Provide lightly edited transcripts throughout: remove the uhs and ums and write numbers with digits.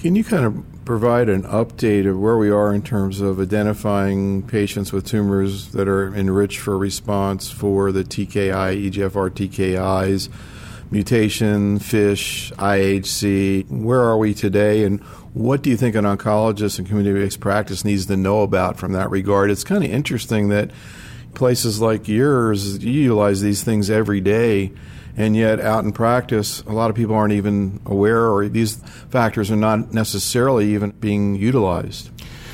Can you kind of provide an update of where we are in terms of identifying patients with tumors that are enriched for response for the TKI, EGFR TKIs, mutation, FISH, IHC? Where are we today, and what do you think an oncologist in community-based practice needs to know about from that regard? It's kind of interesting that places like yours, you utilize these things every day, and yet out in practice, a lot of people aren't even aware, or these factors are not necessarily even being utilized.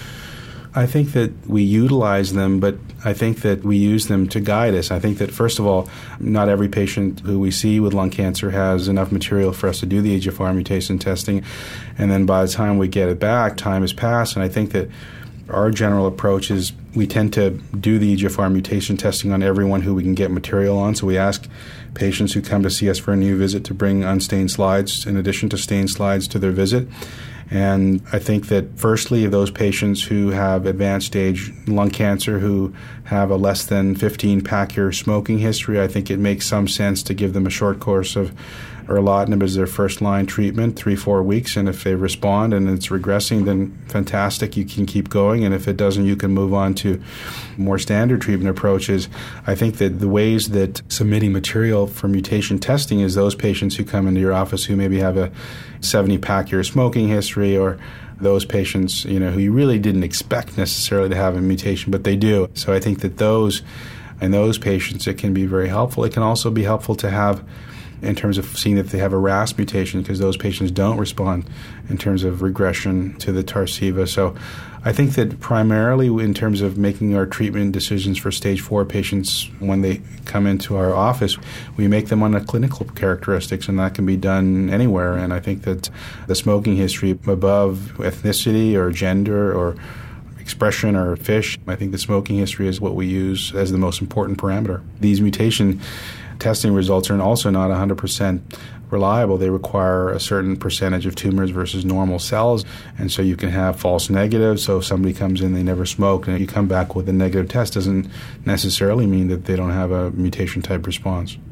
I think that we utilize them, but I think that we use them to guide us. I think that, first of all, not every patient who we see with lung cancer has enough material for us to do the EGFR mutation testing. And then by the time we get it back, time has passed. And I think that our general approach is we tend to do the EGFR mutation testing on everyone who we can get material on. So we ask patients who come to see us for a new visit to bring unstained slides in addition to stained slides to their visit. And I think that, firstly, those patients who have advanced stage lung cancer who have a less than 15 pack year smoking history, I think it makes some sense to give them a short course of erlotinib as their first-line treatment, 3-4 weeks. And if they respond and it's regressing, then fantastic, you can keep going. And if it doesn't, you can move on to more standard treatment approaches. I think that the ways that submitting material for mutation testing is those patients who come into your office who maybe have a 70-pack year smoking history, or those patients, who you really didn't expect necessarily to have a mutation, but they do. So I think that those patients, it can be very helpful. It can also be helpful to have in terms of seeing that they have a RAS mutation, because those patients don't respond in terms of regression to the Tarceva. So I think that primarily in terms of making our treatment decisions for stage 4 patients when they come into our office, we make them on a clinical characteristics, and that can be done anywhere. And I think that the smoking history above ethnicity or gender or expression or FISH, I think the smoking history is what we use as the most important parameter. These mutation testing results are also not 100% reliable. They require a certain percentage of tumors versus normal cells, and so you can have false negatives. So if somebody comes in, they never smoked, and you come back with a negative test, doesn't necessarily mean that they don't have a mutation type response.